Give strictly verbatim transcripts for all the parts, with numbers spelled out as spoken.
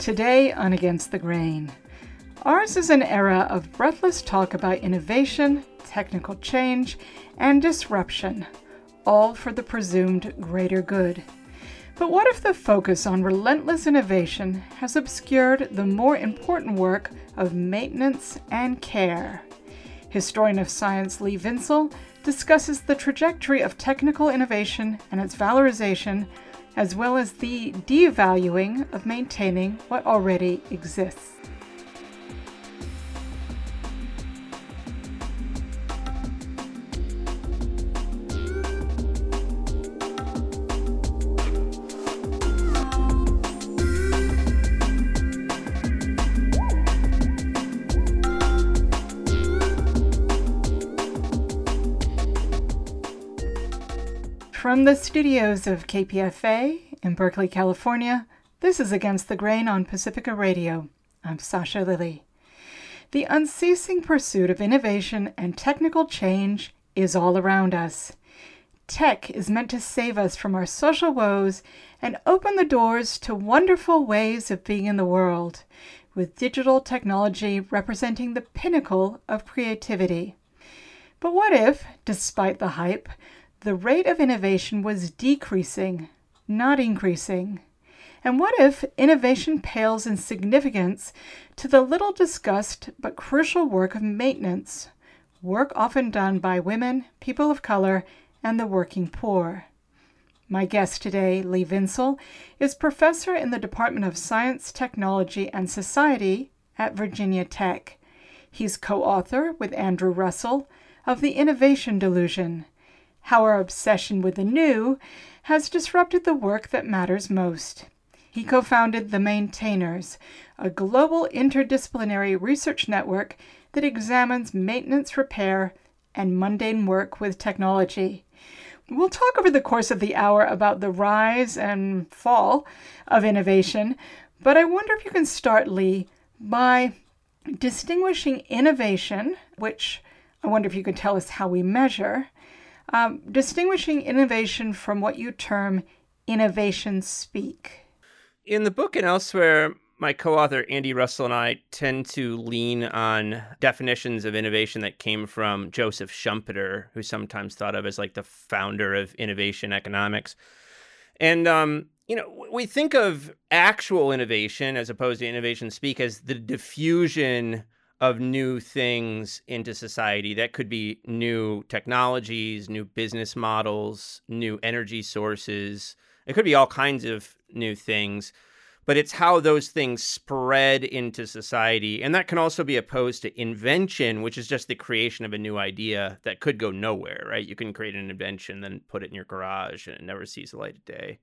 Today on Against the Grain, ours is an era of breathless talk about innovation, technical change, and disruption, all for the presumed greater good. But what if the focus on relentless innovation has obscured the more important work of maintenance and care? Historian of science Lee Vinsel discusses the trajectory of technical innovation and its valorization, as well as the devaluing of maintaining what already exists. From the studios of K P F A in Berkeley, California, this is Against the Grain on Pacifica Radio. I'm Sasha Lilly. The unceasing pursuit of innovation and technical change is all around us. Tech is meant to save us from our social woes and open the doors to wonderful ways of being in the world, with digital technology representing the pinnacle of creativity. But what if, despite the hype, the rate of innovation was decreasing, not increasing? And what if innovation pales in significance to the little discussed but crucial work of maintenance, work often done by women, people of color, and the working poor? My guest today, Lee Vinsel, is professor in the Department of Science, Technology, and Society at Virginia Tech. He's co-author with Andrew Russell of The Innovation Delusion: How Our Obsession with the New has Disrupted the Work That Matters Most. He co-founded The Maintainers, a global interdisciplinary research network that examines maintenance, repair, and mundane work with technology. We'll talk over the course of the hour about the rise and fall of innovation, but I wonder if you can start, Lee, by distinguishing innovation, which I wonder if you could tell us how we measure, Um, distinguishing innovation from what you term innovation speak. In the book and elsewhere, my co-author Andy Russell and I tend to lean on definitions of innovation that came from Joseph Schumpeter, who's sometimes thought of as like the founder of innovation economics. And, um, you know, we think of actual innovation as opposed to innovation speak as the diffusion of new things into society. That could be new technologies, new business models, new energy sources. It could be all kinds of new things, but it's how those things spread into society. And that can also be opposed to invention, which is just the creation of a new idea that could go nowhere, right? You can create an invention, then put it in your garage, and it never sees the light of day.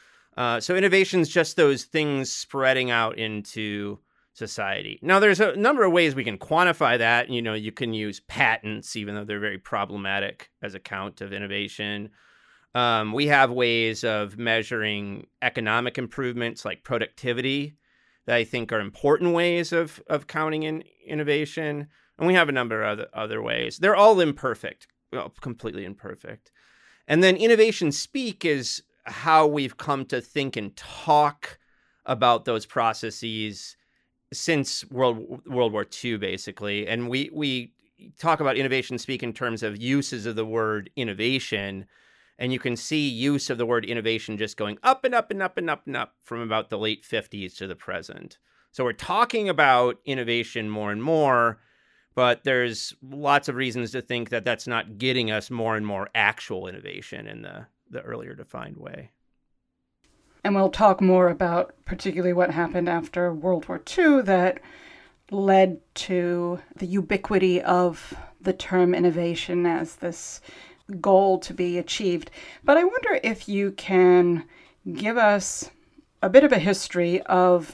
Uh, so innovation is just those things spreading out into society. Now, there's a number of ways we can quantify that. You know, you can use patents, even though they're very problematic as a count of innovation. Um, we have ways of measuring economic improvements like productivity that I think are important ways of of counting in innovation. And we have a number of other, other ways. They're all imperfect, well, completely imperfect. And then innovation speak is how we've come to think and talk about those processes since World World War Two, basically. And we we talk about innovation speak in terms of uses of the word innovation. And you can see use of the word innovation just going up and up and up and up and up from about the late fifties to the present. So we're talking about innovation more and more, but there's lots of reasons to think that that's not getting us more and more actual innovation in the, the earlier defined way. And we'll talk more about particularly what happened after World War Two that led to the ubiquity of the term innovation as this goal to be achieved. But I wonder if you can give us a bit of a history of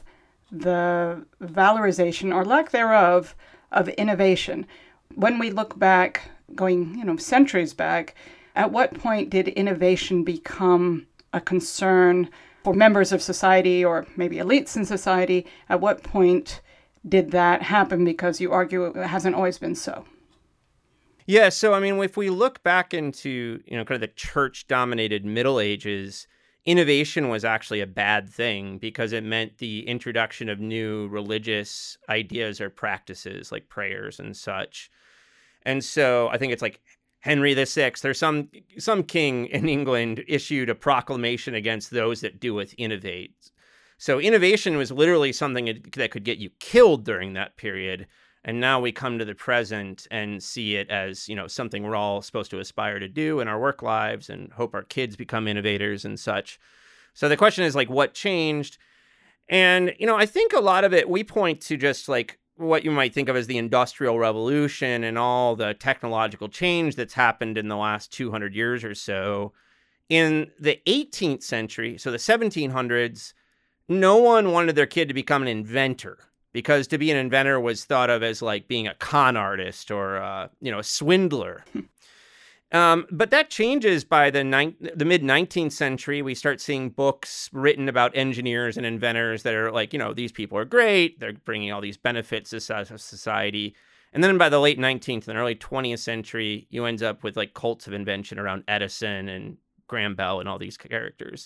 the valorization or lack thereof of innovation. When we look back, going, you know, centuries back, at what point did innovation become a concern for members of society or maybe elites in society? At what point did that happen? Because you argue it hasn't always been so. Yeah, so I mean, if we look back into, you know, kind of the church-dominated Middle Ages, innovation was actually a bad thing because it meant the introduction of new religious ideas or practices like prayers and such. And so I think it's like Henry the Sixth or some some king in England issued a proclamation against those that doeth innovate. So innovation was literally something that could get you killed during that period. And now we come to the present and see it as, you know, something we're all supposed to aspire to do in our work lives and hope our kids become innovators and such. So the question is, like, what changed? And, you know, I think a lot of it, we point to just like what you might think of as the Industrial Revolution and all the technological change that's happened in the last two hundred years or so. In the eighteenth century, so the seventeen hundreds, no one wanted their kid to become an inventor, because to be an inventor was thought of as like being a con artist or, uh, you know, a swindler. um, but that changes by the ni- the mid-nineteenth century. We start seeing books written about engineers and inventors that are like, you know, these people are great. They're bringing all these benefits to society. And then by the late nineteenth and early twentieth century, you end up with like cults of invention around Edison and Graham Bell and all these characters.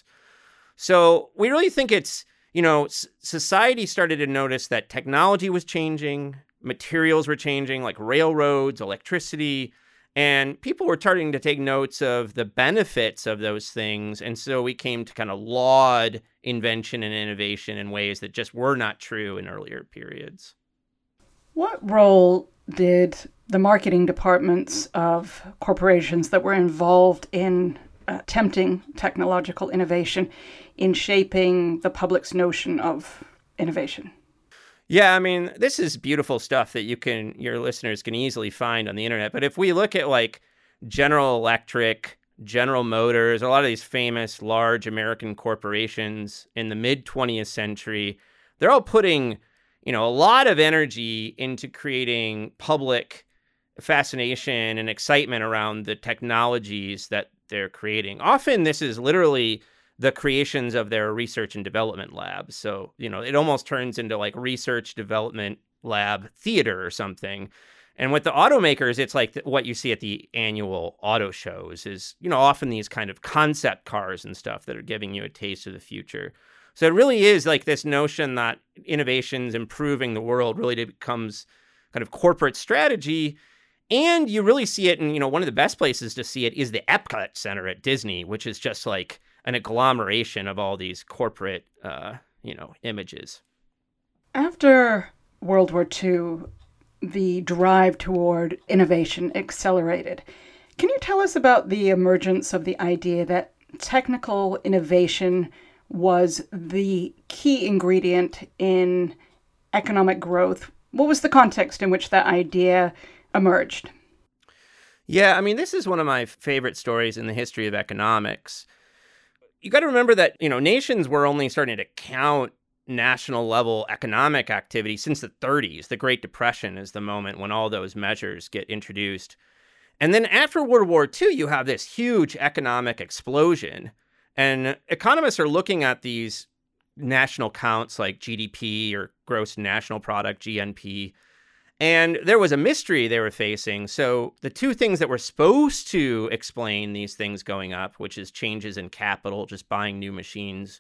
So we really think it's, you know, society started to notice that technology was changing, materials were changing, like railroads, electricity, and people were starting to take notes of the benefits of those things. And so we came to kind of laud invention and innovation in ways that just were not true in earlier periods. What role did the marketing departments of corporations that were involved in attempting technological innovation in shaping the public's notion of innovation? Yeah, I mean, this is beautiful stuff that you can, your listeners can easily find on the internet. But if we look at like General Electric, General Motors, a lot of these famous large American corporations in the mid twentieth century, they're all putting, you know, a lot of energy into creating public fascination and excitement around the technologies that they're creating. Often this is literally the creations of their research and development labs. So, you know, it almost turns into like research development lab theater or something. And with the automakers, it's like what you see at the annual auto shows is, you know, often these kind of concept cars and stuff that are giving you a taste of the future. So it really is like this notion that innovation's improving the world really becomes kind of corporate strategy. And you really see it in, you know, one of the best places to see it is the Epcot Center at Disney, which is just like an agglomeration of all these corporate, uh, you know, images. After World War Two, the drive toward innovation accelerated. Can you tell us about the emergence of the idea that technical innovation was the key ingredient in economic growth? What was the context in which that idea emerged? Yeah, I mean, this is one of my favorite stories in the history of economics. You got to remember that, you know, nations were only starting to count national level economic activity since the thirties. The Great Depression is the moment when all those measures get introduced. And then after World War Two, you have this huge economic explosion. And economists are looking at these national counts like G D P or gross national product, G N P. And there was a mystery they were facing. So the two things that were supposed to explain these things going up, which is changes in capital, just buying new machines,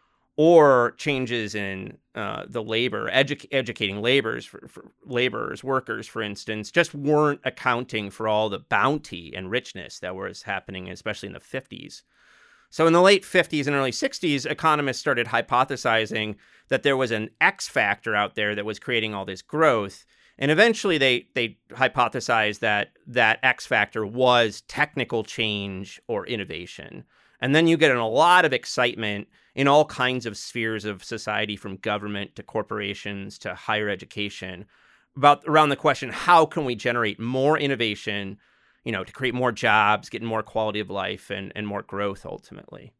or changes in uh, the labor, edu- educating laborers, for, for laborers, workers, for instance, just weren't accounting for all the bounty and richness that was happening, especially in the fifties. So in the late fifties and early sixties, economists started hypothesizing that there was an X factor out there that was creating all this growth. And eventually they they hypothesized that that X factor was technical change or innovation. And then you get in a lot of excitement in all kinds of spheres of society, from government to corporations to higher education, about around the question, how can we generate more innovation, you know, to create more jobs, get more quality of life and, and more growth ultimately.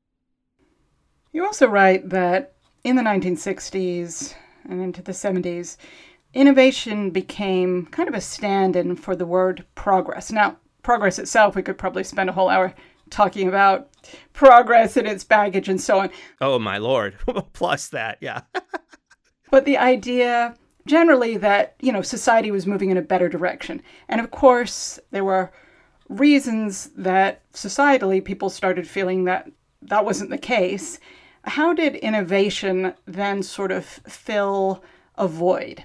You also write that in the nineteen sixties and into the seventies, innovation became kind of a stand-in for the word progress. Now, progress itself, we could probably spend a whole hour talking about progress and its baggage and so on. Oh, my Lord. Plus that, yeah. But the idea generally that, you know, society was moving in a better direction. And of course, there were reasons that societally people started feeling that that wasn't the case. How did innovation then sort of fill a void?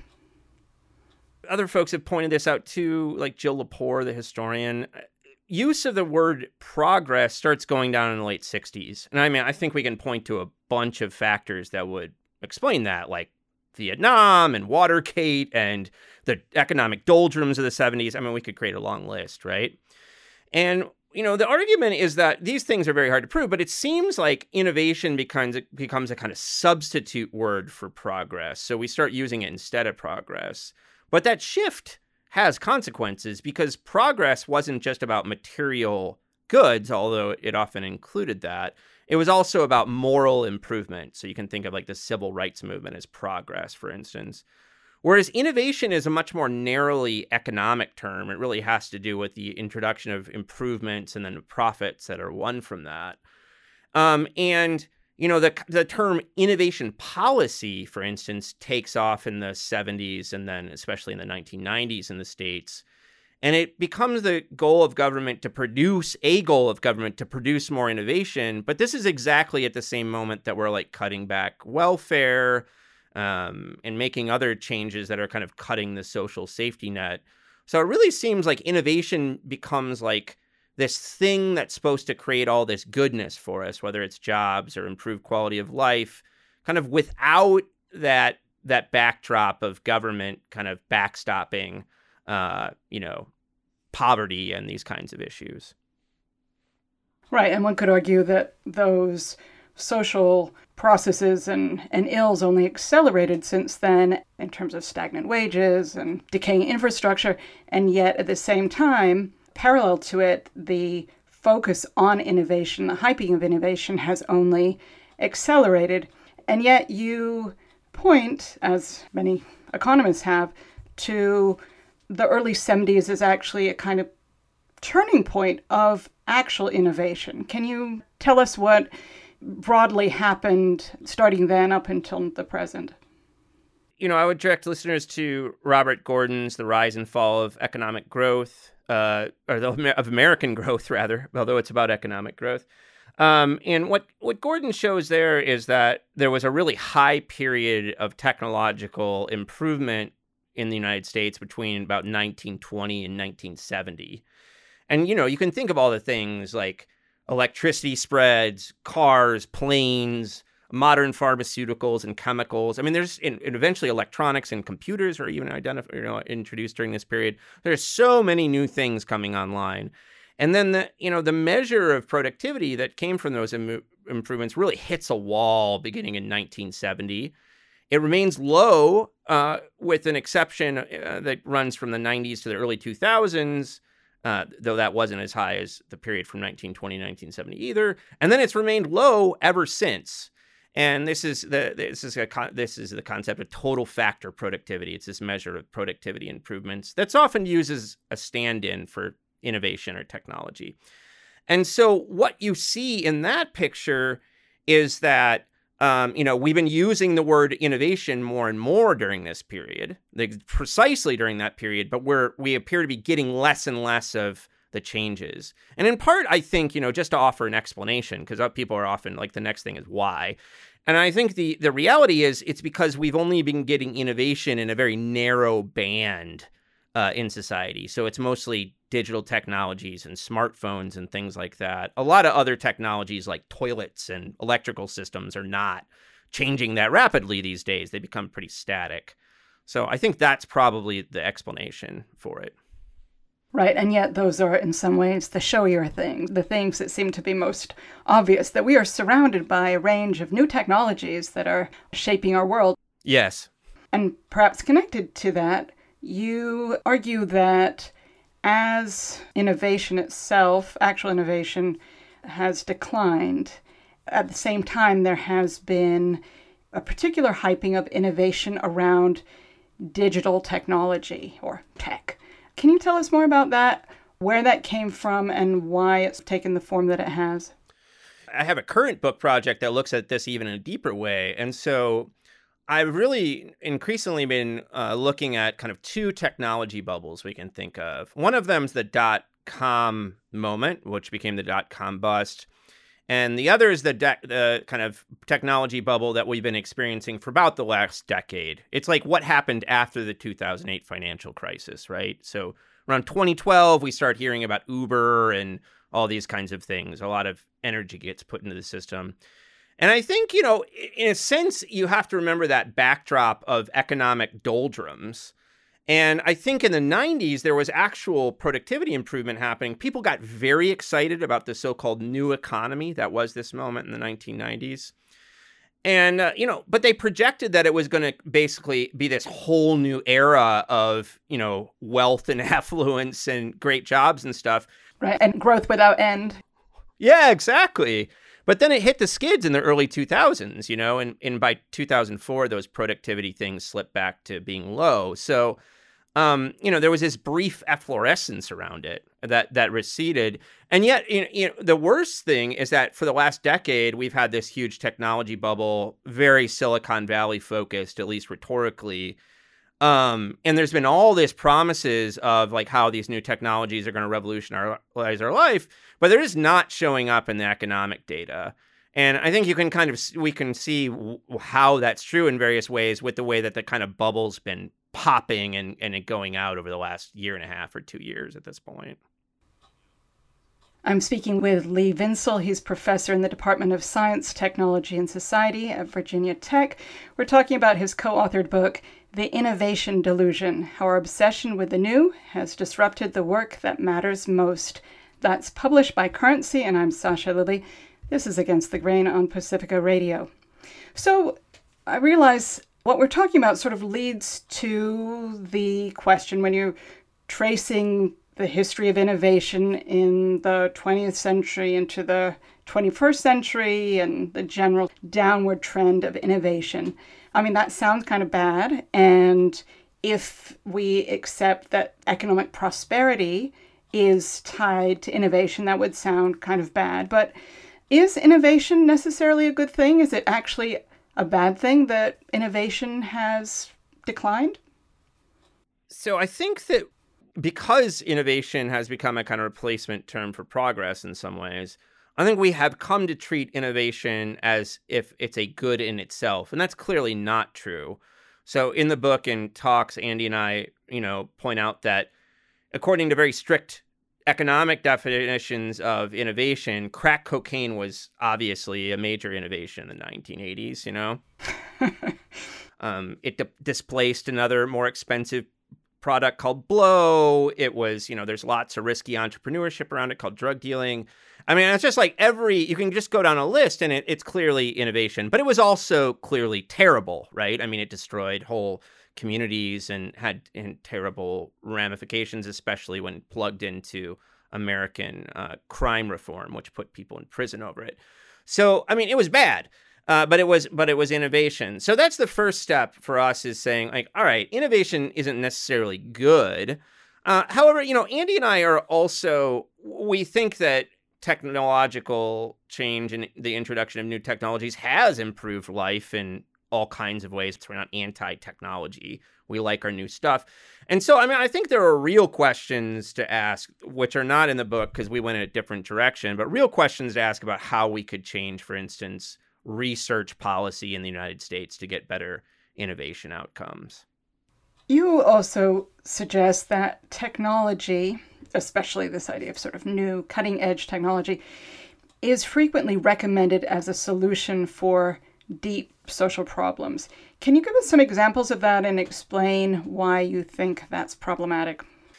Other folks have pointed this out too, like Jill Lepore, the historian. Use of the word progress starts going down in the late sixties. And I mean, I think we can point to a bunch of factors that would explain that, like Vietnam and Watergate and the economic doldrums of the seventies. I mean, we could create a long list, right? And, you know, the argument is that these things are very hard to prove, but it seems like innovation becomes, becomes a kind of substitute word for progress. So we start using it instead of progress. But that shift has consequences because progress wasn't just about material goods, although it often included that. It was also about moral improvement. So you can think of like the civil rights movement as progress, for instance. Whereas innovation is a much more narrowly economic term. It really has to do with the introduction of improvements and then the profits that are won from that. Um, and You know, the the term innovation policy, for instance, takes off in the seventies and then especially in the nineteen nineties in the States. And it becomes the goal of government to produce, a goal of government to produce more innovation. But this is exactly at the same moment that we're like cutting back welfare um, and making other changes that are kind of cutting the social safety net. So it really seems like innovation becomes like this thing that's supposed to create all this goodness for us, whether it's jobs or improved quality of life, kind of without that that backdrop of government kind of backstopping, uh, you know, poverty and these kinds of issues. Right, and one could argue that those social processes and, and ills only accelerated since then in terms of stagnant wages and decaying infrastructure, and yet at the same time, parallel to it, the focus on innovation, the hyping of innovation has only accelerated. And yet you point, as many economists have, to the early seventies as actually a kind of turning point of actual innovation. Can you tell us what broadly happened starting then up until the present? You know, I would direct listeners to Robert Gordon's The Rise and Fall of Economic Growth, uh, or the, of American growth, rather, although it's about economic growth. Um, and what, what Gordon shows there is that there was a really high period of technological improvement in the United States between about nineteen twenty and nineteen seventy. And, you know, you can think of all the things like electricity spreads, cars, planes, modern pharmaceuticals and chemicals. I mean, there's and eventually electronics and computers are even identified, you know, introduced during this period. There's so many new things coming online. And then the, you know, the measure of productivity that came from those Im- improvements really hits a wall beginning in nineteen seventy. It remains low, uh, with an exception uh, that runs from the nineties to the early two thousands, uh, though that wasn't as high as the period from nineteen twenty to nineteen seventy either. And then it's remained low ever since. And this is the this is a this is the concept of total factor productivity. It's this measure of productivity improvements that's often used as a stand-in for innovation or technology. And so what you see in that picture is that um, you know, we've been using the word innovation more and more during this period, like precisely during that period, but we're we appear to be getting less and less of the changes. And in part, I think, you know, just to offer an explanation, because people are often like, the next thing is why. And I think the the reality is it's because we've only been getting innovation in a very narrow band uh, in society. So it's mostly digital technologies and smartphones and things like that. A lot of other technologies like toilets and electrical systems are not changing that rapidly these days. They become pretty static. So I think that's probably the explanation for it. Right, and yet those are in some ways the showier things, the things that seem to be most obvious, that we are surrounded by a range of new technologies that are shaping our world. Yes. And perhaps connected to that, you argue that as innovation itself, actual innovation, has declined, at the same time there has been a particular hyping of innovation around digital technology or tech. Can you tell us more about that, where that came from, and why it's taken the form that it has? I have a current book project that looks at this even in a deeper way. And so I've really increasingly been uh, looking at kind of two technology bubbles we can think of. One of them is the dot-com moment, which became the dot-com bust. And the other is the de- the kind of technology bubble that we've been experiencing for about the last decade. It's like what happened after the two thousand eight financial crisis, right? So around twenty twelve, we start hearing about Uber and all these kinds of things. A lot of energy gets put into the system. And I think, you know, in a sense, you have to remember that backdrop of economic doldrums. And I think in the nineties, there was actual productivity improvement happening. People got very excited about the so-called new economy that was this moment in the nineteen nineties. And, uh, you know, but they projected that it was going to basically be this whole new era of, you know, wealth and affluence and great jobs and stuff. Right. And growth without end. Yeah, exactly. But then it hit the skids in the early two thousands, you know, and, and by two thousand four, those productivity things slipped back to being low. So, um, you know, there was this brief efflorescence around it that that receded. And yet, you know, you know, the worst thing is that for the last decade, we've had this huge technology bubble, very Silicon Valley focused, at least rhetorically. Um, and there's been all this promises of like how these new technologies are going to revolutionize our life, but they're just not showing up in the economic data. And I think you can kind of, we can see w- how that's true in various ways with the way that the kind of bubble's been popping and, and it going out over the last year and a half or two years at this point. I'm speaking with Lee Vinsel. He's professor in the Department of Science, Technology, and Society at Virginia Tech. We're talking about his co-authored book, The Innovation Delusion, How Our Obsession with the New Has Disrupted the Work That Matters Most. That's published by Currency, and I'm Sasha Lilley. This is Against the Grain on Pacifica Radio. So I realize what we're talking about sort of leads to the question when you're tracing the history of innovation in the twentieth century into the twenty-first century and the general downward trend of innovation. I mean, that sounds kind of bad. And if we accept that economic prosperity is tied to innovation, that would sound kind of bad. But is innovation necessarily a good thing? Is it actually a bad thing that innovation has declined? So I think that because innovation has become a kind of replacement term for progress in some ways, I think we have come to treat innovation as if it's a good in itself. And that's clearly not true. So in the book and talks, Andy and I, you know, point out that according to very strict economic definitions of innovation, crack cocaine was obviously a major innovation in the nineteen eighties, you know? um, it di- displaced another more expensive product called blow. It was, you know, there's lots of risky entrepreneurship around it called drug dealing. I mean, it's just like every, you can just go down a list and it, it's clearly innovation, but it was also clearly terrible, right? I mean, it destroyed whole communities and had and terrible ramifications, especially when plugged into American uh, crime reform, which put people in prison over it. So, I mean, it was bad. Uh, but it was, but it was innovation. So that's the first step for us, is saying, like, all right, innovation isn't necessarily good. Uh, however, you know, Andy and I are also, we think that technological change and the introduction of new technologies has improved life in all kinds of ways. We're not anti-technology. We like our new stuff. And so, I mean, I think there are real questions to ask, which are not in the book because we went in a different direction, but real questions to ask about how we could change, for instance, research policy in the United States to get better innovation outcomes. You also suggest that technology, especially this idea of sort of new cutting edge technology, is frequently recommended as a solution for deep social problems. Can you give us some examples of that and explain why you think that's problematic?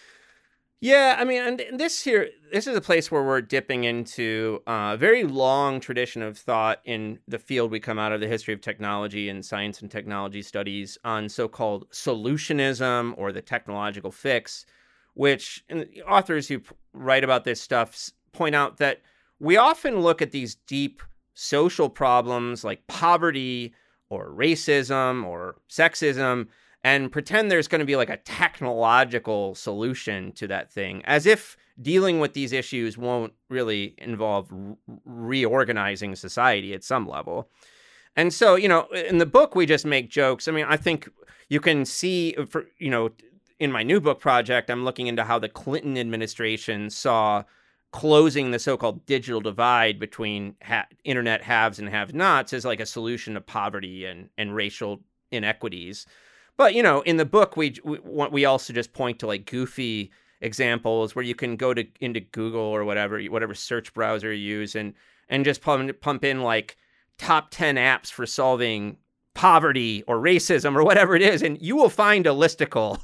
Yeah, I mean, and this here, this is a place where we're dipping into a very long tradition of thought in the field we come out of, the history of technology and science and technology studies, on so-called solutionism or the technological fix, which authors who write about this stuff point out that we often look at these deep social problems like poverty or racism or sexism and pretend there's going to be like a technological solution to that thing, as if dealing with these issues won't really involve re- reorganizing society at some level. And so, you know, in the book, we just make jokes. I mean, I think you can see, for, you know, in my new book project, I'm looking into how the Clinton administration saw closing the so-called digital divide between ha- internet haves and have-nots as like a solution to poverty and, and racial inequities. But, you know, in the book, we, we we also just point to like goofy examples where you can go to into Google or whatever, whatever search browser you use and, and just pump, pump in like top ten apps for solving poverty or racism or whatever it is. And you will find a listicle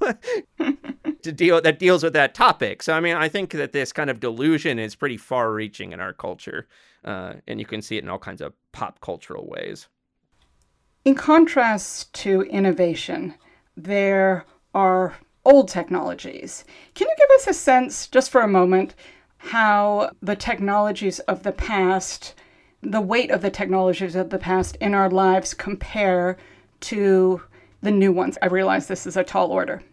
to deal that deals with that topic. So, I mean, I think that this kind of delusion is pretty far reaching in our culture. Uh, and you can see it in all kinds of pop cultural ways. In contrast to innovation, there are old technologies. Can you give us a sense, just for a moment, how the technologies of the past, the weight of the technologies of the past in our lives compare to the new ones? I realize this is a tall order.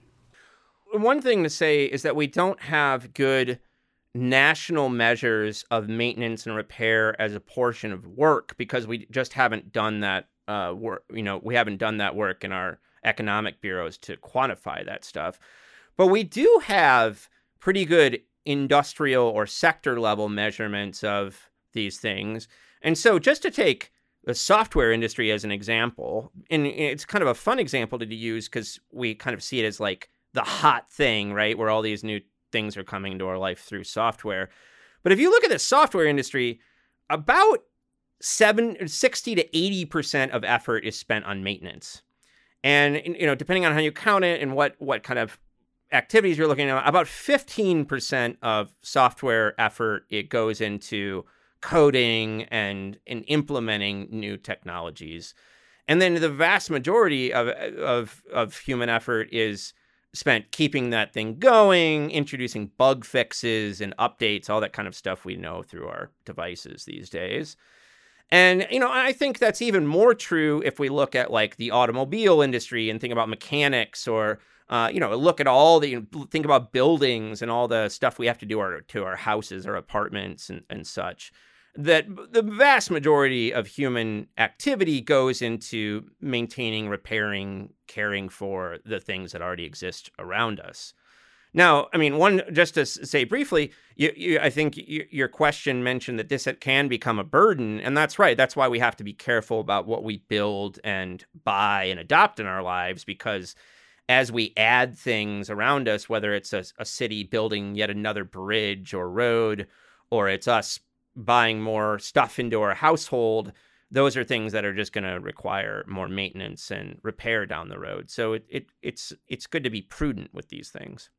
One thing to say is that we don't have good national measures of maintenance and repair as a portion of work because we just haven't done that uh, work. You know, we haven't done that work in our economic bureaus to quantify that stuff. But we do have pretty good industrial or sector level measurements of these things. And so just to take the software industry as an example, and it's kind of a fun example to use because we kind of see it as like the hot thing, right? Where all these new things are coming into our life through software. But if you look at the software industry, about seven, sixty to eighty percent of effort is spent on maintenance. And, you know, depending on how you count it and what, what kind of activities you're looking at, about fifteen percent of software effort, it goes into coding and, and implementing new technologies. And then the vast majority of, of, of human effort is spent keeping that thing going, introducing bug fixes and updates, all that kind of stuff we know through our devices these days. And, you know, I think that's even more true if we look at like the automobile industry and think about mechanics or, uh, you know, look at all the, think about buildings and all the stuff we have to do our, to our houses or apartments and, and such. That the vast majority of human activity goes into maintaining, repairing, caring for the things that already exist around us. Now, I mean, one, just to say briefly, you, you, I think you, your question mentioned that this can become a burden, and that's right. That's why we have to be careful about what we build and buy and adopt in our lives, because as we add things around us, whether it's a, a city building yet another bridge or road, or it's us buying more stuff into our household, those are things that are just going to require more maintenance and repair down the road. So it, it it's it's good to be prudent with these things.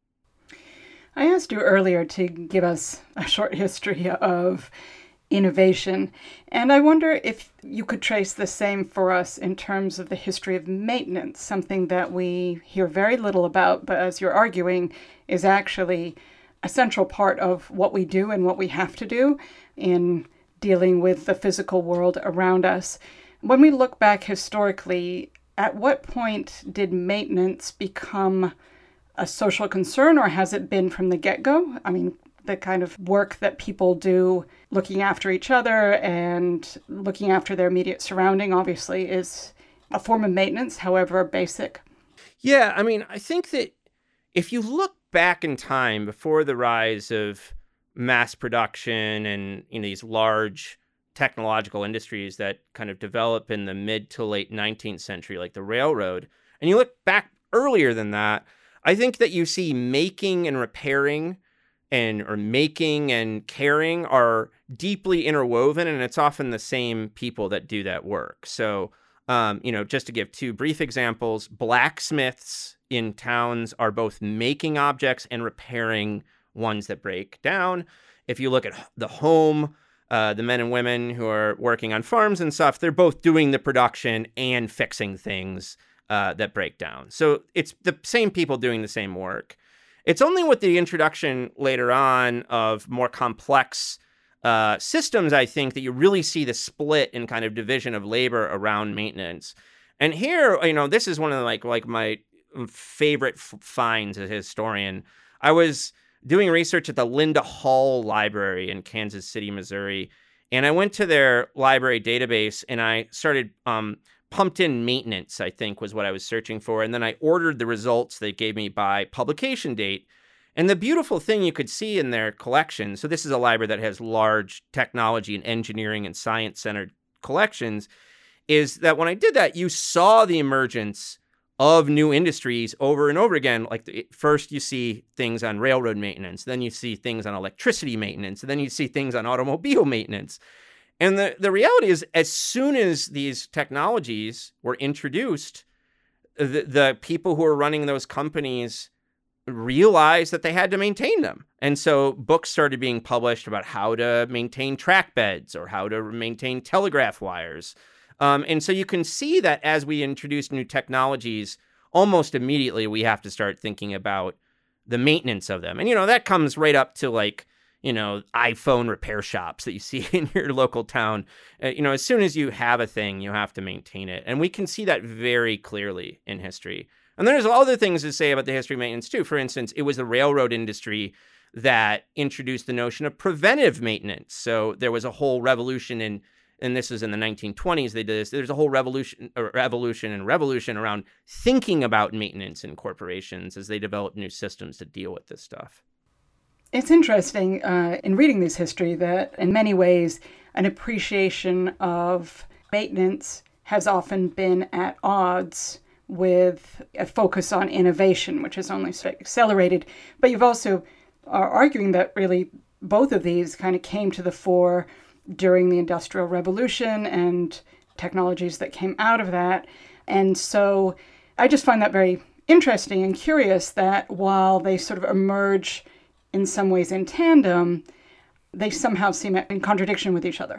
I asked you earlier to give us a short history of innovation, and I wonder if you could trace the same for us in terms of the history of maintenance, something that we hear very little about, but as you're arguing, is actually a central part of what we do and what we have to do in dealing with the physical world around us. When we look back historically, at what point did maintenance become a social concern, or has it been from the get-go? I mean, the kind of work that people do looking after each other and looking after their immediate surrounding obviously is a form of maintenance, however basic. Yeah, I mean, I think that if you look back in time before the rise of mass production and, you know, these large technological industries that kind of develop in the mid to late nineteenth century, like the railroad, and you look back earlier than that, I think that you see making and repairing and or making and caring are deeply interwoven, and it's often the same people that do that work. So, um, you know, just to give two brief examples, blacksmiths in towns are both making objects and repairing ones that break down. If you look at the home, uh, the men and women who are working on farms and stuff, they're both doing the production and fixing things uh, that break down. So it's the same people doing the same work. It's only with the introduction later on of more complex uh, systems, I think, that you really see the split and kind of division of labor around maintenance. And here, you know, this is one of the, like like my favorite f- finds as a historian. I was doing research at the Linda Hall Library in Kansas City, Missouri, and I went to their library database and I started um, pumped in maintenance, I think was what I was searching for, and then I ordered the results they gave me by publication date. And the beautiful thing you could see in their collection, so this is a library that has large technology and engineering and science-centered collections, is that when I did that, you saw the emergence of new industries over and over again. Like the, first you see things on railroad maintenance, then you see things on electricity maintenance, and then you see things on automobile maintenance. And the, the reality is, as soon as these technologies were introduced, the, the people who were running those companies realized that they had to maintain them. And so books started being published about how to maintain track beds or how to maintain telegraph wires. Um, and so you can see that as we introduce new technologies, almost immediately we have to start thinking about the maintenance of them. And, you know, that comes right up to like, you know, iPhone repair shops that you see in your local town. Uh, you know, as soon as you have a thing, you have to maintain it. And we can see that very clearly in history. And there's other things to say about the history of maintenance, too. For instance, it was the railroad industry that introduced the notion of preventive maintenance. So there was a whole revolution in, and this was in the nineteen twenties, they did this. There's a whole revolution, or evolution and revolution around thinking about maintenance in corporations as they develop new systems to deal with this stuff. It's interesting uh, in reading this history that in many ways an appreciation of maintenance has often been at odds with a focus on innovation, which has only accelerated. But you've also are arguing that really both of these kind of came to the fore during the Industrial Revolution and technologies that came out of that. And so I just find that very interesting and curious that while they sort of emerge in some ways in tandem, they somehow seem in contradiction with each other.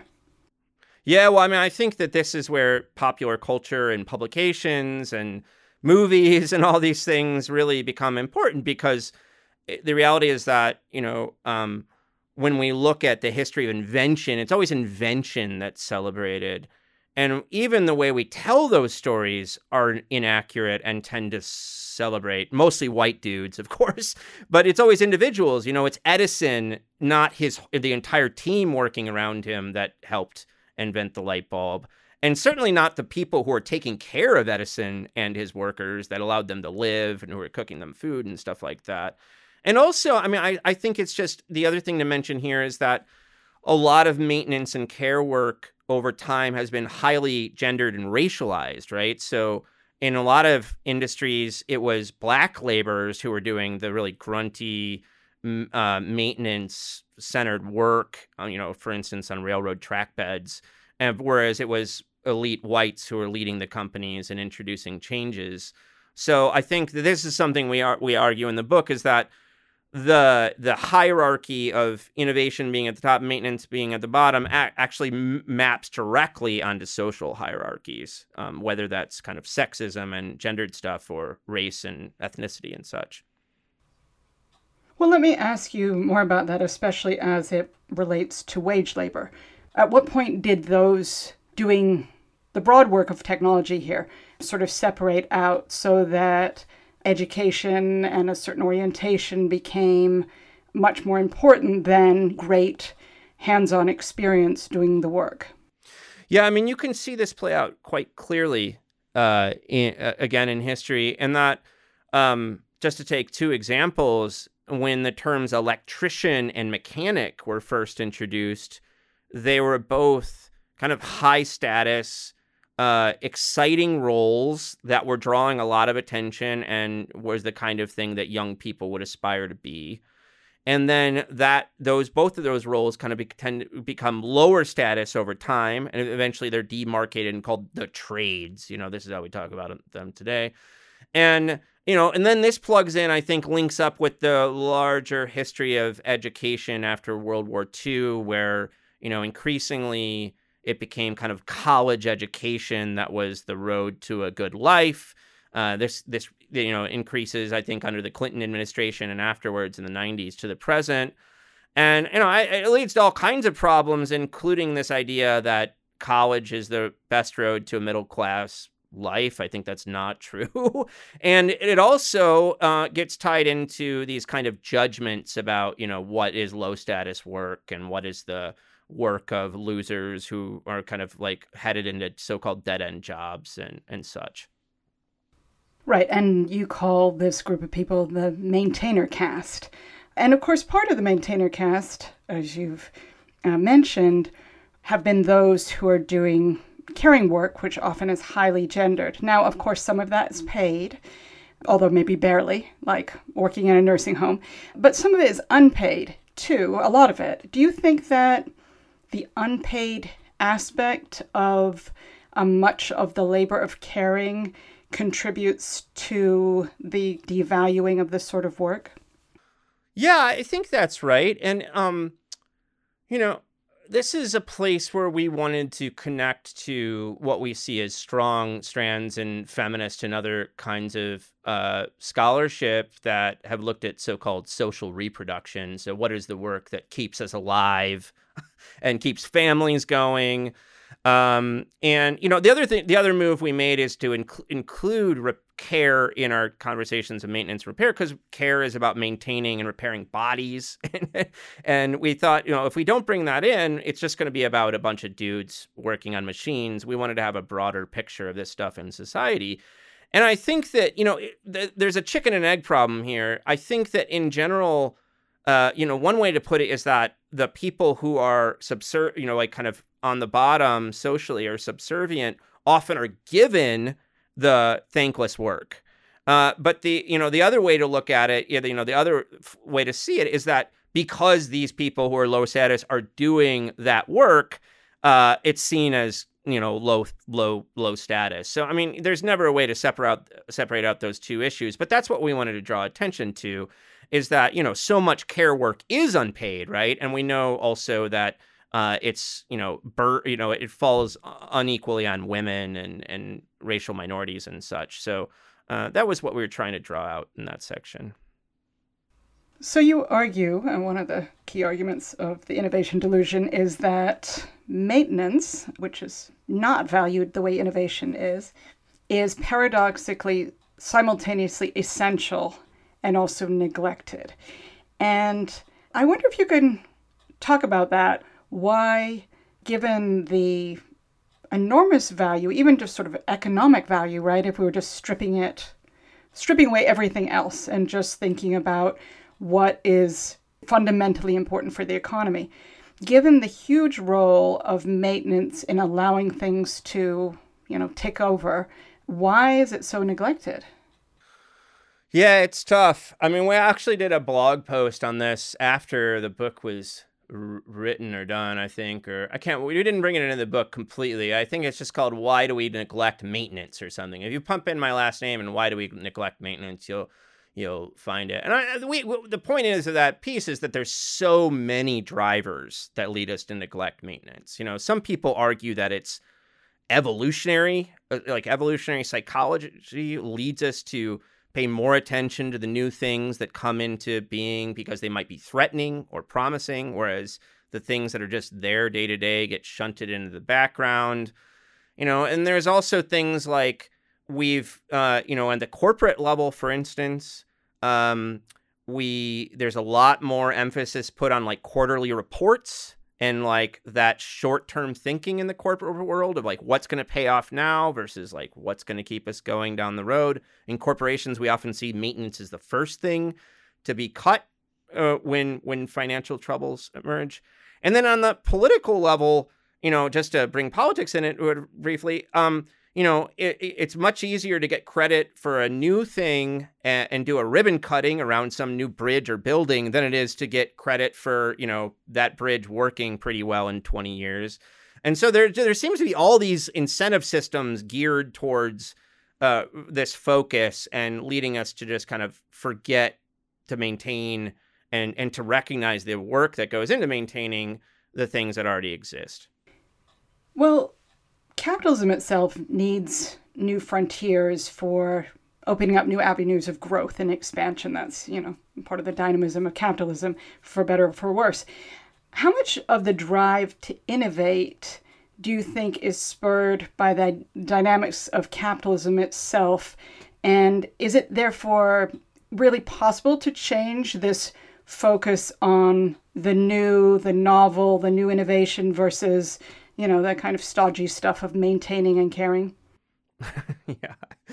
Yeah, well, I mean, I think that this is where popular culture and publications and movies and all these things really become important, because the reality is that, you know, um, when we look at the history of invention, it's always invention that's celebrated. And even the way we tell those stories are inaccurate and tend to celebrate mostly white dudes, of course, but it's always individuals. You know, it's Edison, not his the entire team working around him that helped invent the light bulb. And certainly not the people who are taking care of Edison and his workers that allowed them to live and who are cooking them food and stuff like that. And also, I mean, I, I think it's just the other thing to mention here is that a lot of maintenance and care work over time has been highly gendered and racialized, right? So in a lot of industries, it was Black laborers who were doing the really grunty, uh, maintenance-centered work, uh, you know, for instance, on railroad track beds, and whereas it was elite whites who were leading the companies and introducing changes. So I think that this is something we are we argue in the book, is that the the hierarchy of innovation being at the top, maintenance being at the bottom, a- actually m- maps directly onto social hierarchies, um, whether that's kind of sexism and gendered stuff or race and ethnicity and such. Well, let me ask you more about that, especially as it relates to wage labor. At what point did those doing the broad work of technology here sort of separate out so that education and a certain orientation became much more important than great hands-on experience doing the work? Yeah, I mean, you can see this play out quite clearly, uh, in, uh, again, in history. And that, um, just to take two examples, when the terms electrician and mechanic were first introduced, they were both kind of high status, uh, exciting roles that were drawing a lot of attention and was the kind of thing that young people would aspire to be. And then that those both of those roles kind of be, tend to become lower status over time, and eventually they're demarcated and called the trades. You know, this is how we talk about them today. And, you know, and then this plugs in, I think, links up with the larger history of education after World War Two, where, you know, increasingly it became kind of college education that was the road to a good life. Uh, this, this, you know, increases, I think, under the Clinton administration and afterwards in the nineties to the present. And, you know, I, it leads to all kinds of problems, including this idea that college is the best road to a middle-class life. I think that's not true. And it also uh, gets tied into these kind of judgments about, you know, what is low-status work and what is the work of losers who are kind of like headed into so-called dead-end jobs and, and such. Right, and you call this group of people the maintainer caste. And of course, part of the maintainer caste, as you've uh, mentioned, have been those who are doing caring work, which often is highly gendered. Now, of course, some of that is paid, although maybe barely, like working in a nursing home. But some of it is unpaid, too, a lot of it. Do you think that the unpaid aspect of uh, much of the labor of caring contributes to the devaluing of this sort of work? Yeah, I think that's right. And, um, you know, this is a place where we wanted to connect to what we see as strong strands in feminist and other kinds of uh, scholarship that have looked at so-called social reproduction. So what is the work that keeps us alive and keeps families going? Um, and, you know, the other thing, the other move we made is to inc- include re- care in our conversations of maintenance repair, because care is about maintaining and repairing bodies. And we thought, you know, if we don't bring that in, it's just going to be about a bunch of dudes working on machines. We wanted to have a broader picture of this stuff in society. And I think that, you know, th- there's a chicken and egg problem here. I think that in general, uh, you know, one way to put it is that the people who are subser- you know, like kind of on the bottom socially or subservient often are given the thankless work. Uh, but the, you know, the other way to look at it, you know, the other f- way to see it is that because these people who are low status are doing that work, uh, it's seen as, you know, low, low, low status. So, I mean, there's never a way to separate out, separate out those two issues, but that's what we wanted to draw attention to, is that, you know, so much care work is unpaid, right? And we know also that Uh, it's, you know, bur- you know, it falls unequally on women and, and racial minorities and such. So uh, that was what we were trying to draw out in that section. So you argue, and one of the key arguments of the innovation delusion is that maintenance, which is not valued the way innovation is, is paradoxically simultaneously essential and also neglected. And I wonder if you can talk about that. Why, given the enormous value, even just sort of economic value, right? If we were just stripping it, stripping away everything else and just thinking about what is fundamentally important for the economy, given the huge role of maintenance in allowing things to, you know, take over, why is it so neglected? Yeah, it's tough. I mean, we actually did a blog post on this after the book was written or done, I think, or I can't, we didn't bring it into the book completely. I think it's just called Why Do We Neglect Maintenance or something. If you pump in my last name and Why Do We Neglect Maintenance, you'll, you'll find it. And I, we, the point is of that piece is that there's so many drivers that lead us to neglect maintenance. You know, some people argue that it's evolutionary, like evolutionary psychology leads us to pay more attention to the new things that come into being because they might be threatening or promising, whereas the things that are just there day to day get shunted into the background. You know, and there's also things like we've, uh, you know, on the corporate level, for instance, um, we there's a lot more emphasis put on like quarterly reports and like that short-term thinking in the corporate world of like what's going to pay off now versus like what's going to keep us going down the road. In corporations, we often see maintenance as the first thing to be cut uh, when when financial troubles emerge. And then on the political level, you know, just to bring politics in it briefly, um, you know, it, it's much easier to get credit for a new thing and, and do a ribbon cutting around some new bridge or building than it is to get credit for, you know, that bridge working pretty well in twenty years. And so there, there seems to be all these incentive systems geared towards uh, this focus and leading us to just kind of forget to maintain and, and to recognize the work that goes into maintaining the things that already exist. Well, capitalism itself needs new frontiers for opening up new avenues of growth and expansion. That's, you know, part of the dynamism of capitalism, for better or for worse. How much of the drive to innovate do you think is spurred by the dynamics of capitalism itself? And is it therefore really possible to change this focus on the new, the novel, the new innovation versus, you know, that kind of stodgy stuff of maintaining and caring? Yeah.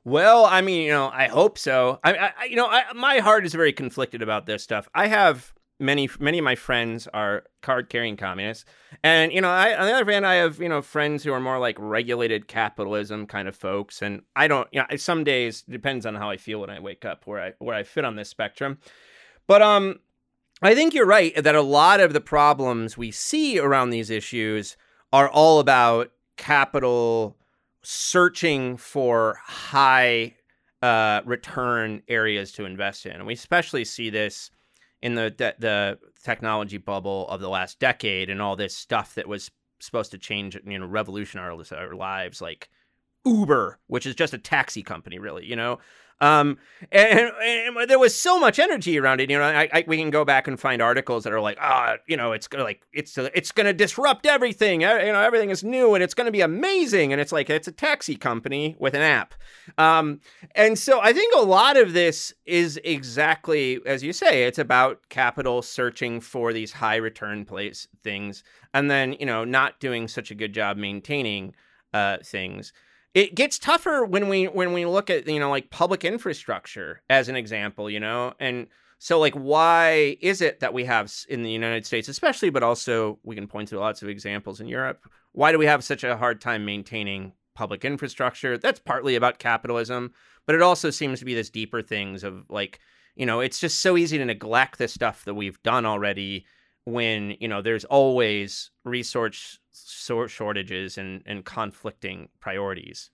Well, I mean, you know, I hope so. I, I you know, I, my heart is very conflicted about this stuff. I have many, many of my friends are card-carrying communists, and you know, I, on the other hand, I have you know friends who are more like regulated capitalism kind of folks, and I don't, you know, some days depends on how I feel when I wake up, where I where I fit on this spectrum, but um, I think you're right that a lot of the problems we see around these issues are all about capital searching for high uh, return areas to invest in. And we especially see this in the, the the technology bubble of the last decade and all this stuff that was supposed to change, you know, revolutionize our lives, like Uber, which is just a taxi company, really, you know. Um, and, and there was so much energy around it. You know, I, I, we can go back and find articles that are like, ah, oh, you know, it's gonna like it's it's gonna disrupt everything. You know, everything is new and it's gonna be amazing. And it's like it's a taxi company with an app. Um, and so I think a lot of this is exactly as you say. It's about capital searching for these high return place things, and then you know not doing such a good job maintaining uh, things. It gets tougher when we when we look at, you know, like public infrastructure as an example, you know, and so like, why is it that we have in the United States, especially, but also we can point to lots of examples in Europe. Why do we have such a hard time maintaining public infrastructure? That's partly about capitalism, but it also seems to be this deeper things of like, you know, it's just so easy to neglect the stuff that we've done already when, you know, there's always resource shortages and, and conflicting priorities.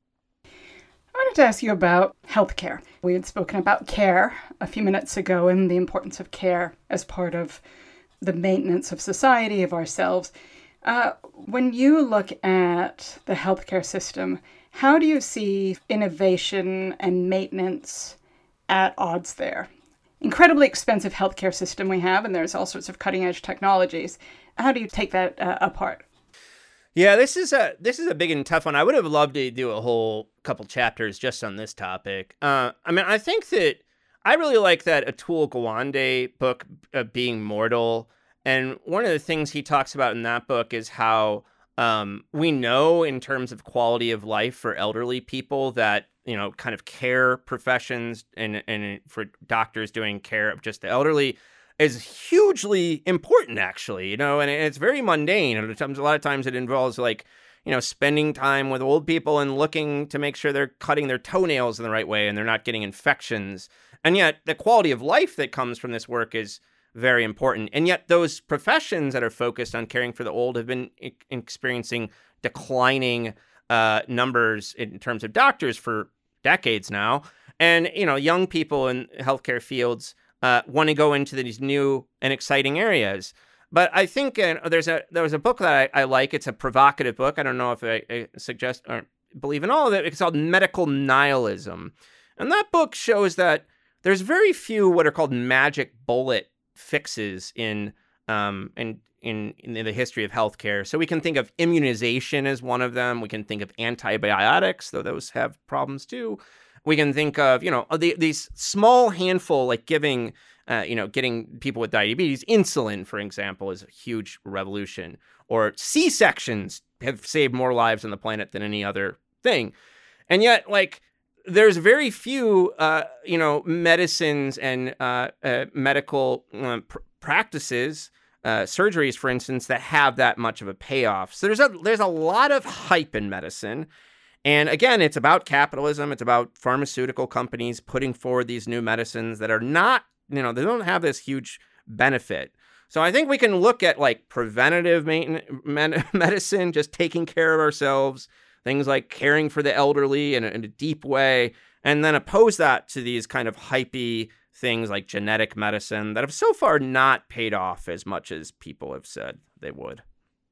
I wanted to ask you about healthcare. We had spoken about care a few minutes ago and the importance of care as part of the maintenance of society, of ourselves. Uh, when you look at the healthcare system, how do you see innovation and maintenance at odds there? Incredibly expensive healthcare system we have, and there's all sorts of cutting edge technologies. How do you take that uh, apart? Yeah, this is a this is a big and tough one. I would have loved to do a whole couple chapters just on this topic. Uh, I mean, I think that I really like that Atul Gawande book, uh, Being Mortal. And one of the things he talks about in that book is how um, we know in terms of quality of life for elderly people that, you know, kind of care professions and, and for doctors doing care of just the elderly is hugely important, actually, you know, and it's very mundane. And a lot of times it involves like, you know, spending time with old people and looking to make sure they're cutting their toenails in the right way and they're not getting infections. And yet the quality of life that comes from this work is very important. And yet those professions that are focused on caring for the old have been e- experiencing declining uh, numbers in terms of doctors for decades now. And, you know, young people in healthcare fields Uh, want to go into these new and exciting areas. But I think uh, there's a there was a book that I, I like. It's a provocative book. I don't know if I, I suggest or believe in all of it. It's called Medical Nihilism. And that book shows that there's very few what are called magic bullet fixes in um in, in, in the history of healthcare. So we can think of immunization as one of them. We can think of antibiotics, though those have problems too. We can think of, you know, the, these small handful, like giving, uh, you know, getting people with diabetes insulin, for example, is a huge revolution. Or C-sections have saved more lives on the planet than any other thing. And yet, like, there's very few, uh, you know, medicines and uh, uh, medical uh, pr- practices, uh, surgeries, for instance, that have that much of a payoff. So there's a there's a lot of hype in medicine. And again, it's about capitalism. It's about pharmaceutical companies putting forward these new medicines that are not, you know, they don't have this huge benefit. So I think we can look at like preventative med- medicine, just taking care of ourselves, things like caring for the elderly in a, in a deep way, and then oppose that to these kind of hypey things like genetic medicine that have so far not paid off as much as people have said they would.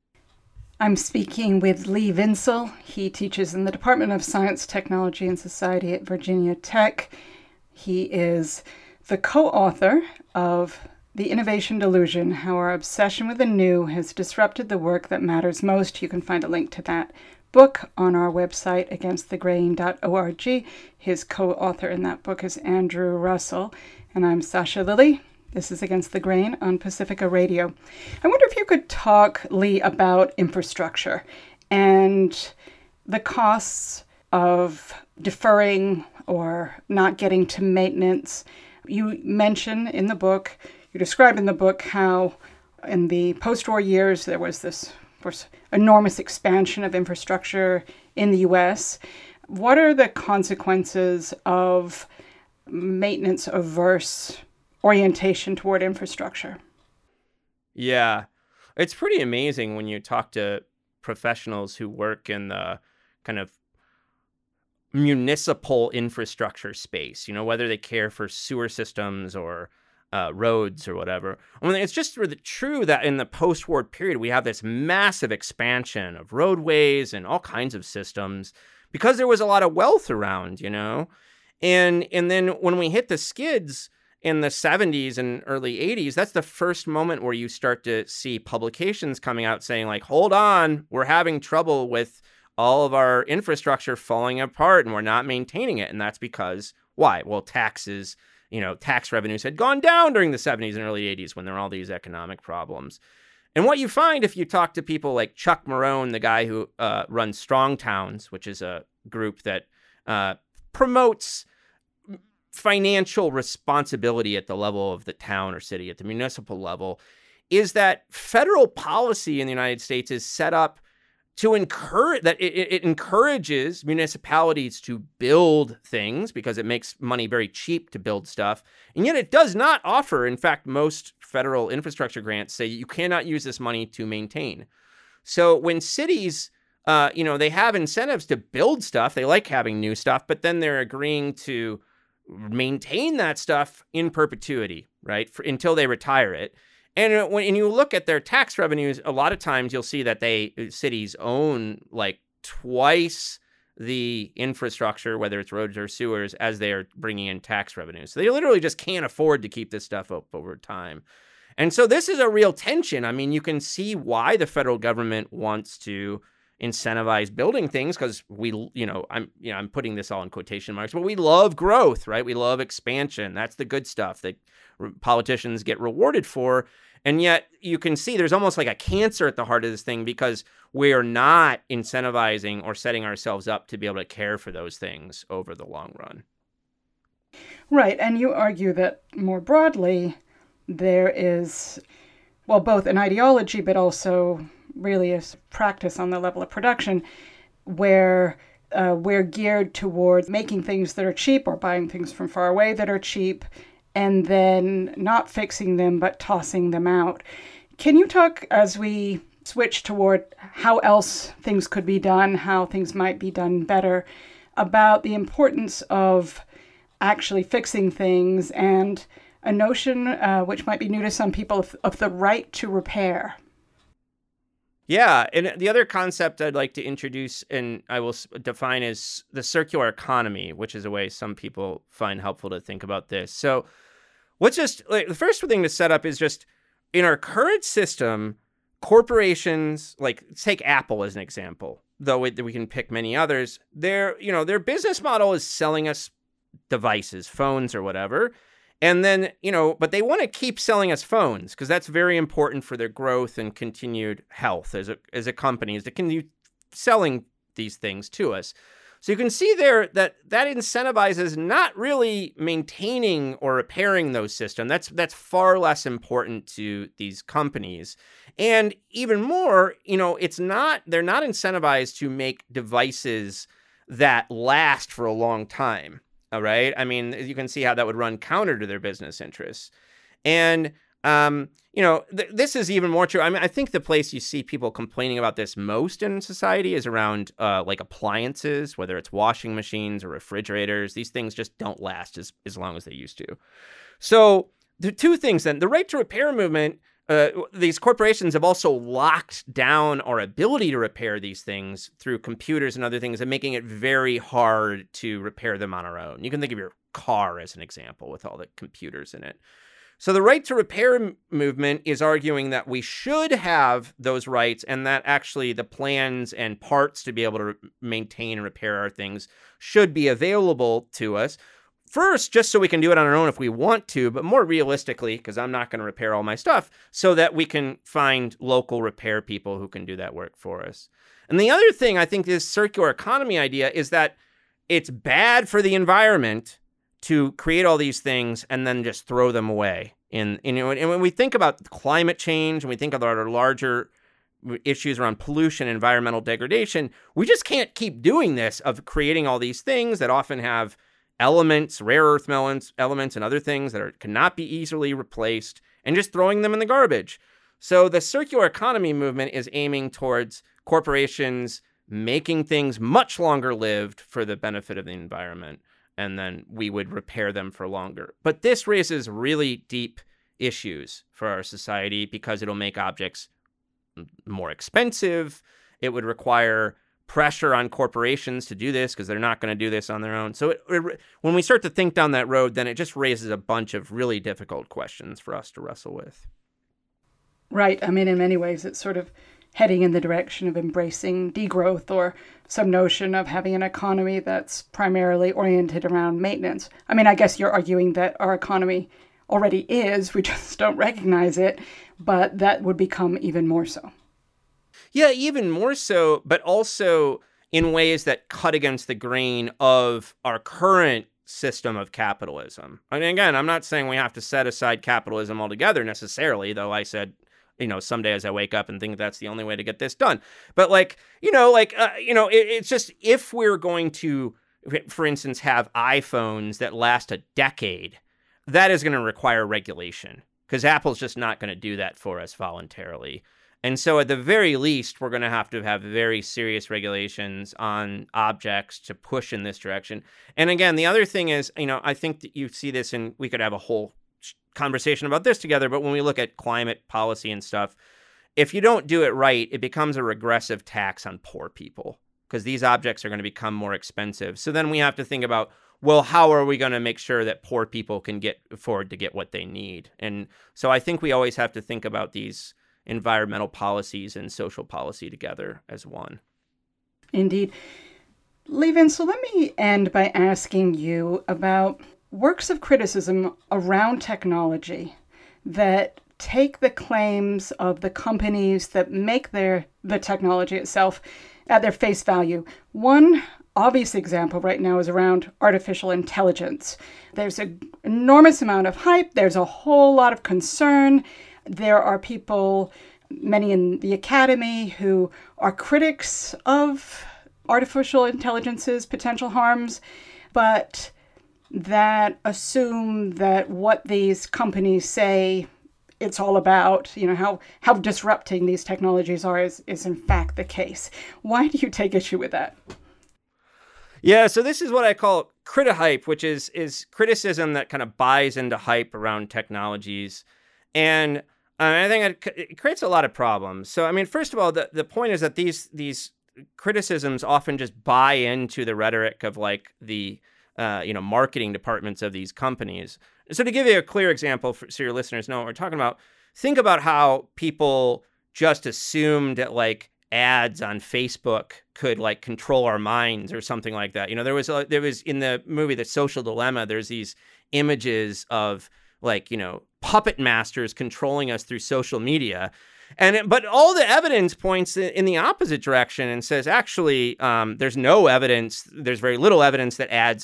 I'm speaking with Lee Vinsel. He teaches in the Department of Science, Technology, and Society at Virginia Tech. He is the co-author of The Innovation Delusion, How Our Obsession with the New Has Disrupted the Work That Matters Most. You can find a link to that book on our website, against the grain dot org. His co-author in that book is Andrew Russell, and I'm Sasha Lilley. This is Against the Grain on Pacifica Radio. I wonder if you could talk, Lee, about infrastructure and the costs of deferring or not getting to maintenance. You mention in the book, you describe in the book how in the post-war years there was this, of course, enormous expansion of infrastructure in the U S. What are the consequences of maintenance-averse orientation toward infrastructure? Yeah, it's pretty amazing when you talk to professionals who work in the kind of municipal infrastructure space, you know, whether they care for sewer systems or uh, roads or whatever. I mean, it's just really true that in the post-war period, we have this massive expansion of roadways and all kinds of systems because there was a lot of wealth around, you know. And and then when we hit the skids in the seventies and early eighties, that's the first moment where you start to see publications coming out saying, like, hold on, we're having trouble with all of our infrastructure falling apart and we're not maintaining it. And that's because, why? Well, taxes, you know, tax revenues had gone down during the seventies and early eighties when there were all these economic problems. And what you find if you talk to people like Chuck Marohn, the guy who uh, runs Strong Towns, which is a group that uh, promotes financial responsibility at the level of the town or city, at the municipal level, is that federal policy in the United States is set up to encourage that it, it encourages municipalities to build things because it makes money very cheap to build stuff. And yet it does not offer, in fact, most federal infrastructure grants say you cannot use this money to maintain. So when cities, uh, you know, they have incentives to build stuff, they like having new stuff, but then they're agreeing to maintain that stuff in perpetuity, right, for, until they retire it. And when you look at their tax revenues, a lot of times you'll see that they cities own like twice the infrastructure, whether it's roads or sewers, as they are bringing in tax revenues. So they literally just can't afford to keep this stuff up over time. And so this is a real tension. I mean, you can see why the federal government wants to incentivize building things because we, you know, I'm, you know, I'm putting this all in quotation marks, but we love growth, right? We love expansion. That's the good stuff that politicians get rewarded for. And yet you can see there's almost like a cancer at the heart of this thing because we're not incentivizing or setting ourselves up to be able to care for those things over the long run. Right. And you argue that more broadly, there is, well, both an ideology, but also really a practice on the level of production where uh, we're geared towards making things that are cheap or buying things from far away that are cheap and then not fixing them but tossing them out. Can you talk, as we switch toward how else things could be done, how things might be done better, about the importance of actually fixing things and a notion uh, which might be new to some people of, of the right to repair? Yeah, and the other concept I'd like to introduce and I will define is the circular economy, which is a way some people find helpful to think about this. So what's just, like, the first thing to set up is just, in our current system, corporations, like, take Apple as an example, though we, we can pick many others, their, you know, their business model is selling us devices, phones or whatever. And then, you know, but they want to keep selling us phones because that's very important for their growth and continued health as a as a company, is to continue selling these things to us. So you can see there that that incentivizes not really maintaining or repairing those systems. That's that's far less important to these companies. And even more, you know, it's not, they're not incentivized to make devices that last for a long time. All right. I mean, you can see how that would run counter to their business interests. And, um, you know, th- this is even more true. I mean, I think the place you see people complaining about this most in society is around uh, like appliances, whether it's washing machines or refrigerators. These things just don't last as, as long as they used to. So the two things then, the right to repair movement, Uh, these corporations have also locked down our ability to repair these things through computers and other things and making it very hard to repair them on our own. You can think of your car as an example with all the computers in it. So the right to repair m- movement is arguing that we should have those rights and that actually the plans and parts to be able to re- maintain and repair our things should be available to us. First, just so we can do it on our own if we want to, but more realistically, because I'm not going to repair all my stuff, so that we can find local repair people who can do that work for us. And the other thing, I think this circular economy idea is that it's bad for the environment to create all these things and then just throw them away. In, in, and when we think about climate change and we think about our larger issues around pollution, environmental degradation, we just can't keep doing this of creating all these things that often have elements, rare earth elements, elements and other things that are, cannot be easily replaced, and just throwing them in the garbage. So the circular economy movement is aiming towards corporations making things much longer lived for the benefit of the environment, and then we would repair them for longer. But this raises really deep issues for our society because it'll make objects more expensive. It would require pressure on corporations to do this because they're not going to do this on their own. So it, it, when we start to think down that road, then it just raises a bunch of really difficult questions for us to wrestle with. Right. I mean, in many ways, it's sort of heading in the direction of embracing degrowth or some notion of having an economy that's primarily oriented around maintenance. I mean, I guess you're arguing that our economy already is, we just don't recognize it, but that would become even more so. Yeah, even more so, but also in ways that cut against the grain of our current system of capitalism. I mean, again, I'm not saying we have to set aside capitalism altogether necessarily, though I said, you know, some days I wake up and think that's the only way to get this done. But like, you know, like, uh, you know, it, it's just if we're going to, for instance, have iPhones that last a decade, that is going to require regulation because Apple's just not going to do that for us voluntarily. And so at the very least, we're going to have to have very serious regulations on objects to push in this direction. And again, the other thing is, you know, I think that you see this, and we could have a whole conversation about this together, but when we look at climate policy and stuff, if you don't do it right, it becomes a regressive tax on poor people because these objects are going to become more expensive. So then we have to think about, well, how are we going to make sure that poor people can get afford to get what they need? And so I think we always have to think about these environmental policies and social policy together as one. Indeed. Levin, so let me end by asking you about works of criticism around technology that take the claims of the companies that make their the technology itself at their face value. One obvious example right now is around artificial intelligence. There's an enormous amount of hype. There's a whole lot of concern. There are people, many in the academy, who are critics of artificial intelligence's potential harms, but that assume that what these companies say it's all about, you know, how, how disrupting these technologies are is, is in fact the case. Why do you take issue with that? Yeah, so this is what I call criti-hype, which is is criticism that kind of buys into hype around technologies. And uh, I think it, it creates a lot of problems. So, I mean, first of all, the, the point is that these these criticisms often just buy into the rhetoric of like the, uh, you know, marketing departments of these companies. So to give you a clear example, for, so your listeners know what we're talking about, think about how people just assumed that like ads on Facebook could like control our minds or something like that. You know, there was a, there was in the movie The Social Dilemma, there's these images of like, you know, puppet masters controlling us through social media. And it, but all the evidence points in the opposite direction and says, actually, um, there's no evidence. There's very little evidence that ads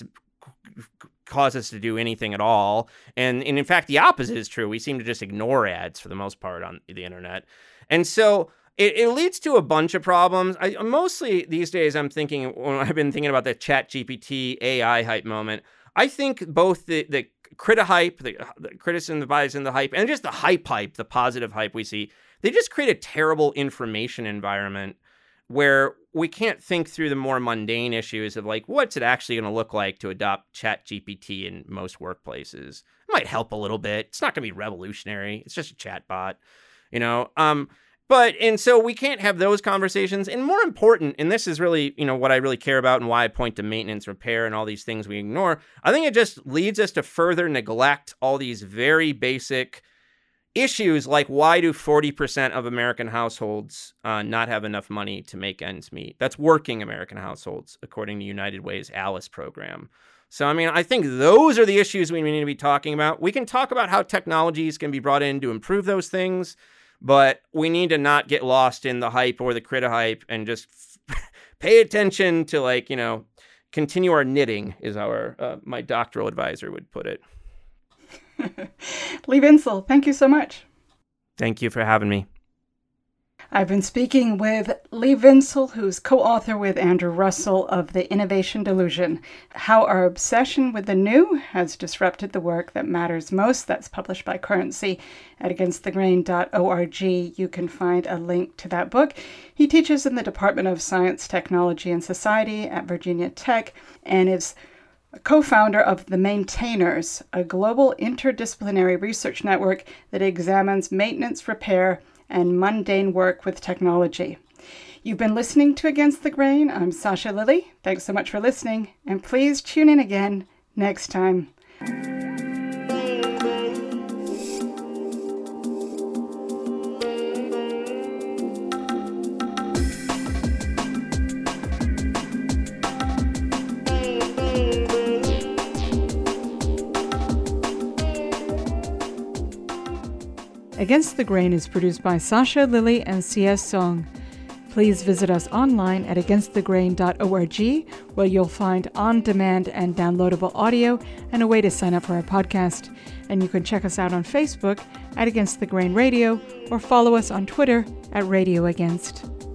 cause us to do anything at all. And, and in fact, the opposite is true. We seem to just ignore ads for the most part on the internet. And so it, it leads to a bunch of problems. I, mostly these days, I'm thinking, when I've been thinking about the ChatGPT A I hype moment, I think both the, the criti-hype, the, the criticism, the bias, and the hype, and just the hype hype, the positive hype we see, they just create a terrible information environment where we can't think through the more mundane issues of like, what's it actually going to look like to adopt ChatGPT in most workplaces? It might help a little bit. It's not going to be revolutionary. It's just a chat bot, you know? Um, but, and so we can't have those conversations. And more important, and this is really, you know, what I really care about and why I point to maintenance, repair, and all these things we ignore, I think it just leads us to further neglect all these very basic issues like why do forty percent of American households uh, not have enough money to make ends meet? That's working American households, according to United Way's ALICE program. So, I mean, I think those are the issues we need to be talking about. We can talk about how technologies can be brought in to improve those things, but we need to not get lost in the hype or the criti-hype and just f- pay attention to, like, you know, continue our knitting, is our uh, my doctoral advisor would put it. Lee Vinsel, thank you so much. Thank you for having me. I've been speaking with Lee Vinsel, who's co-author with Andrew Russell of The Innovation Delusion, How Our Obsession with the New Has Disrupted the Work That Matters Most. That's published by Currency at against the grain dot org. You can find a link to that book. He teaches in the Department of Science, Technology, and Society at Virginia Tech and is co-founder of The Maintainers, a global interdisciplinary research network that examines maintenance, repair, and mundane work with technology. You've been listening to Against the Grain. I'm Sasha Lilley. Thanks so much for listening, and please tune in again next time. Against the Grain is produced by Sasha Lilley and C S Song. Please visit us online at against the grain dot org, where you'll find on-demand and downloadable audio and a way to sign up for our podcast. And you can check us out on Facebook at Against the Grain Radio or follow us on Twitter at Radio Against.